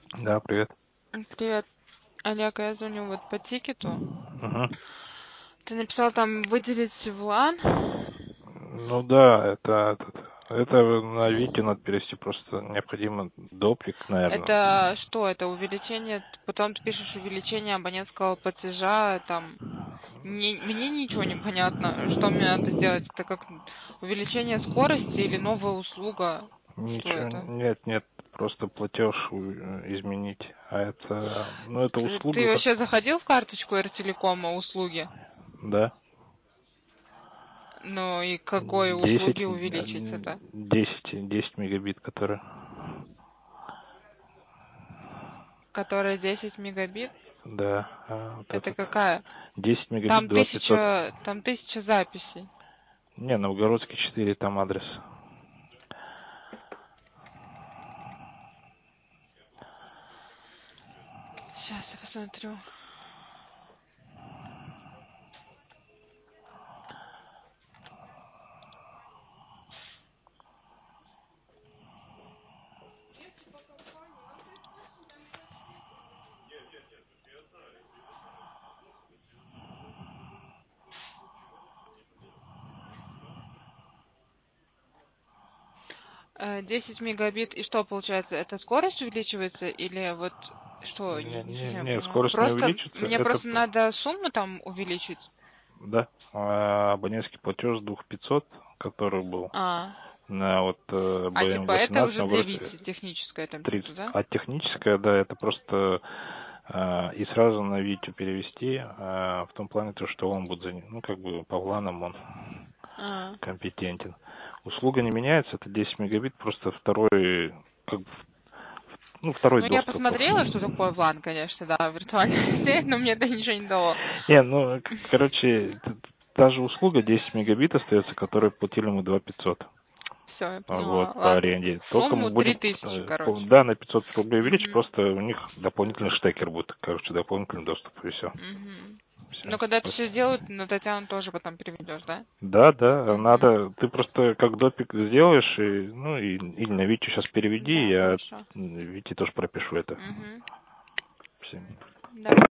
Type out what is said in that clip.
Да, привет. Привет, Олег, я звоню вот по тикету. Мгм. Ты написал там выделить в лан. Ну да, это на Вите надо перевести, просто необходимо доплик, наверное. Это что? Это увеличение, потом ты пишешь увеличение абонентского платежа, там, мне ничего не понятно, что мне надо сделать. Это как увеличение скорости или новая услуга? Что Ничего, это? нет, просто платеж изменить. А это Ты услуга, как, вообще заходил в карточку Ртелекома услуги? да, Ну и какой 10, услуги увеличить это? 10 мегабит, которые, Которая 10 мегабит? да, вот Это этот, какая? 10 мегабит 2500. Там тысяча записей. Не, Новгородский 4, там адрес. Сейчас я посмотрю. 10 мегабит, и что получается? Это скорость увеличивается или вот что? Не совсем Не, понимаю. скорость не увеличится, Мне это, просто надо сумму там увеличить. да, абонентский платеж с 2500, который был А, на вот типа это БМ-18 уже для Новгород Вити техническое там 30. что-то, да? А техническая, да, это просто и сразу на Витю перевести, в том плане, то, что он будет ну, как бы по планам он А. компетентен. Услуга не меняется, это 10 мегабит, просто второй, как бы, ну, второй Ну, я доступ. посмотрела, что такое WLAN, конечно, да, виртуальная сеть, но мне это ничего не дало. Не, ну, короче, та же услуга 10 мегабит остается, которую платили мы 2500. Все, я Вот, поняла. по Ладно. аренде. Только мы Сумму будем, 3000, короче. да, на 500 рублей увеличить, Угу. просто у них дополнительный штекер будет, короче, дополнительный доступ, и все. Угу. Все, Но когда это все спасибо. сделают, на Татьяну тоже потом переведешь, да? Да, да, Угу. надо, ты просто как допик сделаешь, и, ну, или на Витю сейчас переведи, Да, я хорошо. Вите тоже пропишу это. Угу. Всем. Да.